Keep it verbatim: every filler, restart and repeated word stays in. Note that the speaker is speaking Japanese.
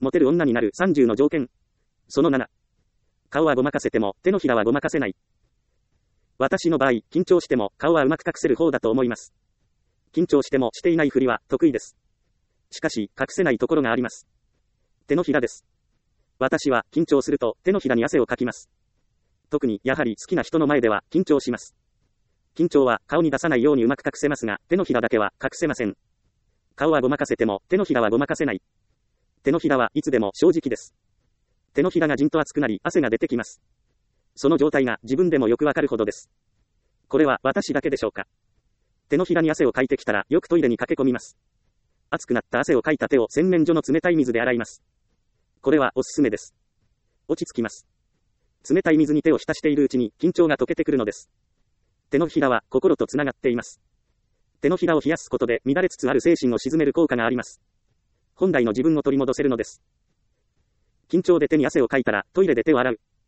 モテる女になるさんじゅうの条件。そのなな。顔はごまかせても、手のひらはごまかせない。私の場合、緊張しても、顔はうまく隠せる方だと思います。緊張してもしていないふりは、得意です。しかし、隠せないところがあります。手のひらです。私は、緊張すると、手のひらに汗をかきます。特に、やはり好きな人の前では、緊張します。緊張は、顔に出さないようにうまく隠せますが、手のひらだけは、隠せません。顔はごまかせても、手のひらはごまかせない。手のひらはいつでも正直です。手のひらがじんと熱くなり、汗が出てきます。その状態が自分でもよくわかるほどです。これは私だけでしょうか。手のひらに汗をかいてきたら、よくトイレに駆け込みます。熱くなった汗をかいた手を洗面所の冷たい水で洗います。これはおすすめです。落ち着きます。冷たい水に手を浸しているうちに緊張が解けてくるのです。手のひらは心とつながっています。手のひらを冷やすことで乱れつつある精神を鎮める効果があります。本来の自分を取り戻せるのです。緊張で手に汗をかいたらトイレで手を洗う。